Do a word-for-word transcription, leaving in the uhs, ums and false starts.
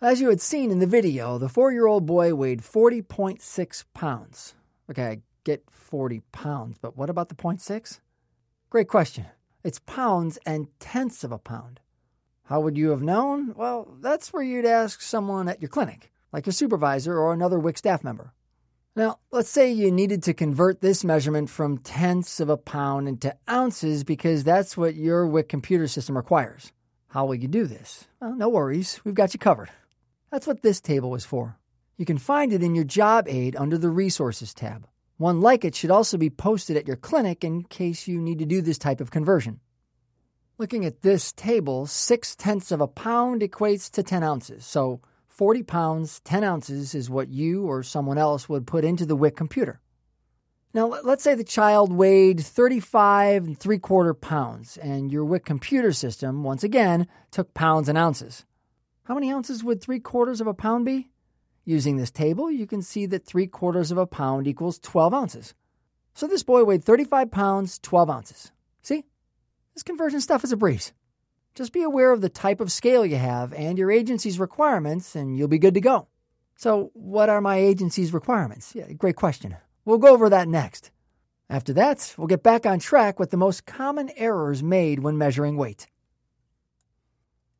As you had seen in the video, the four-year-old boy weighed forty point six pounds. Okay, I get forty pounds, but what about the point six? Great question. It's pounds and tenths of a pound. How would you have known? Well, that's where you'd ask someone at your clinic, like your supervisor or another W I C staff member. Now, let's say you needed to convert this measurement from tenths of a pound into ounces because that's what your W I C computer system requires. How will you do this? Well, no worries. We've got you covered. That's what this table is for. You can find it in your job aid under the Resources tab. One like it should also be posted at your clinic in case you need to do this type of conversion. Looking at this table, six tenths of a pound equates to ten ounces. So forty pounds, ten ounces is what you or someone else would put into the W I C computer. Now, let's say the child weighed thirty-five and three quarter pounds, and your W I C computer system, once again, took pounds and ounces. How many ounces would three quarters of a pound be? Using this table, you can see that three quarters of a pound equals twelve ounces. So this boy weighed thirty-five pounds, twelve ounces. See? This conversion stuff is a breeze. Just be aware of the type of scale you have and your agency's requirements, and you'll be good to go. So what are my agency's requirements? Yeah, great question. We'll go over that next. After that, we'll get back on track with the most common errors made when measuring weight.